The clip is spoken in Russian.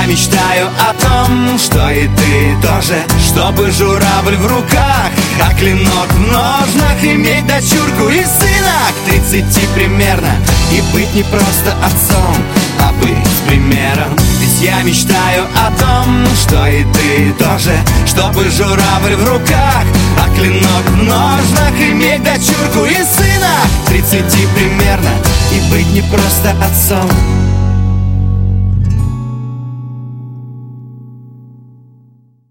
я мечтаю о том, что и ты тоже, чтобы журавль в руках, а клинок в ножнах, иметь дочурку и сына к 30 примерно, и быть не просто отцом, а быть примером. Ведь я мечтаю о том, что и ты тоже, чтобы журавль в руках, а клинок в ножнах, иметь дочурку и сына к 30 примерно, и быть не просто отцом,